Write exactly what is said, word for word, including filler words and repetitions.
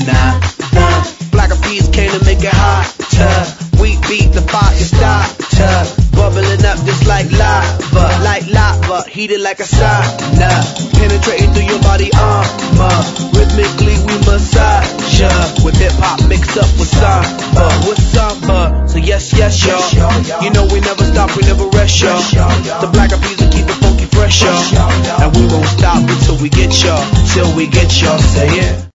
nah, nah. Black Eyed Peas came to make it hotter. We beat the fire starter, bubbling up just like lava, like lava, heated like a sauna, penetrating through your body armor. Rhythmically we massage ya, with hip hop mixed up with samba, with samba. So yes, yes, y'all. You know we never stop, we never rest, y'all. The Black Eyed Peas will keep it funky fresh, y'all. And we won't stop until we get y'all, till we get y'all. Say it.